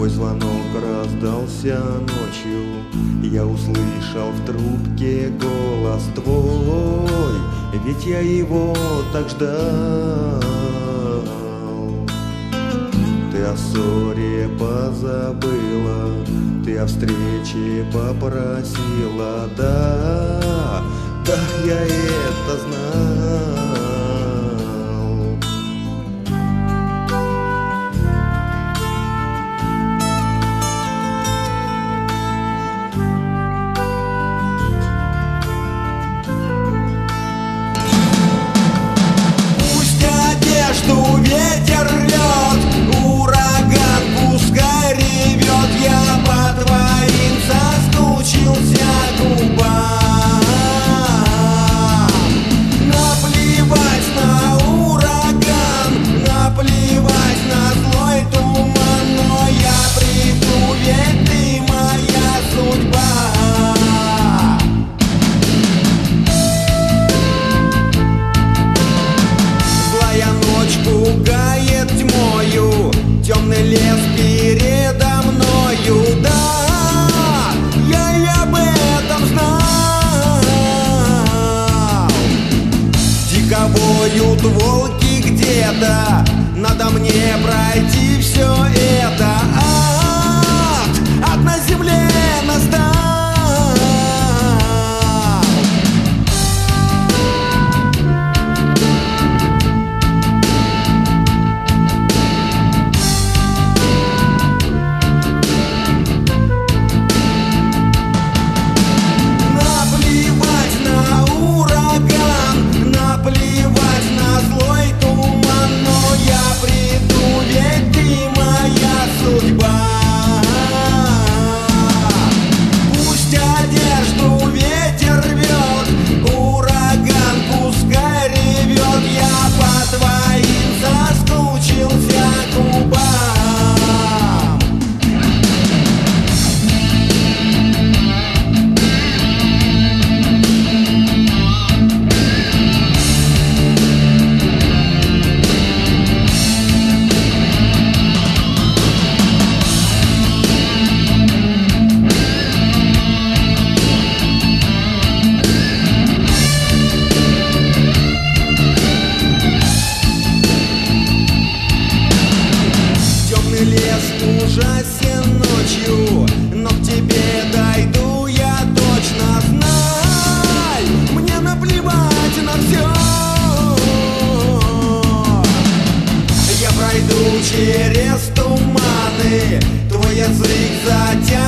Твой звонок раздался ночью, я услышал в трубке голос твой, ведь я его так ждал. Ты о ссоре позабыла, ты о встрече попросила, да, да, я это знал. Одежду ветер рвет, ураган пускай ревет, я по твоим соскучился губам. Наплевать на ураган, наплевать на злой туман, но я приду, ведь ты моя судьба. Пугает тьмою, темный лес передо мною, да, я и об этом знал. Дико воют волки где-то, надо мне пройти все это. Ад на земле настал. Ужасен ночью, но к тебе дойду я точно, знай, мне наплевать на все. Я пройду через туманы, твой язык затянет.